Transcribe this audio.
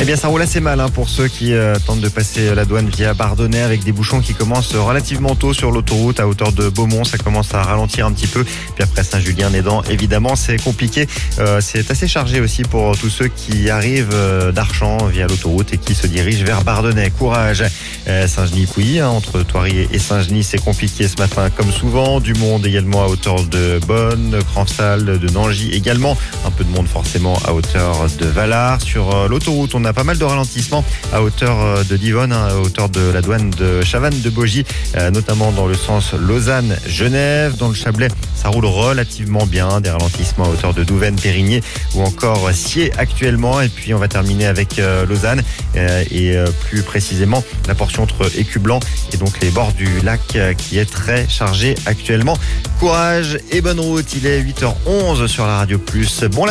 Eh bien, ça roule assez mal pour ceux qui tentent de passer la douane via Bardonnay avec des bouchons qui commencent relativement tôt sur l'autoroute à hauteur de Beaumont. Ça commence à ralentir un petit peu. Puis après Saint-Julien-Nédan, évidemment, c'est compliqué. C'est assez chargé aussi pour tous ceux qui arrivent d'Archamps via l'autoroute et qui se dirigent vers Bardonnay. Courage. Saint-Genis-Pouilly, entre Thoiry et Saint-Genis, c'est compliqué ce matin comme souvent. Du monde également à hauteur de Bonne, Cranfsal, de Nangy également. Un peu de monde forcément à hauteur de Valard. Sur l'autoroute, on a pas mal de ralentissements à hauteur de Divonne, à hauteur de la douane de Chavannes-de-Bogie, notamment dans le sens Lausanne-Genève. Dans le Chablais, ça roule relativement bien. Des ralentissements à hauteur de Douvaine-Périgny ou encore Sciez actuellement. Et puis on va terminer avec Lausanne et plus précisément la portion entre Écublanc et donc les bords du lac qui est très chargé actuellement. Courage et bonne route. Il est 8h11 sur la Radio Plus. Bon